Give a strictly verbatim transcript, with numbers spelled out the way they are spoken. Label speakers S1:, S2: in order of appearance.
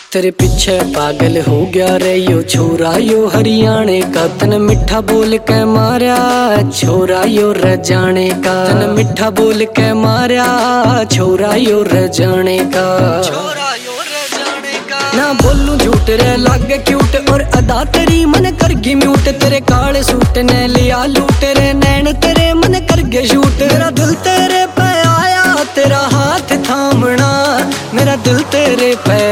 S1: तेरे पीछे पागल हो गया रे यो छोरा यो हरियाणे का। तन मिठा बोल के मारा छोरा यो रजाने का। तन मिठा बोल के मारा छोरा यो रजाने का। ना बोलूं झूठ रे लागे क्यूट और अदा तेरी मन कर गई म्यूट। तेरे काले सूट ने लिया लूट रे नैन तेरे मन कर गए शूट। तेरा दिल तेरे पे आया तेरा हाथ थामना, मेरा दिल तेरे पे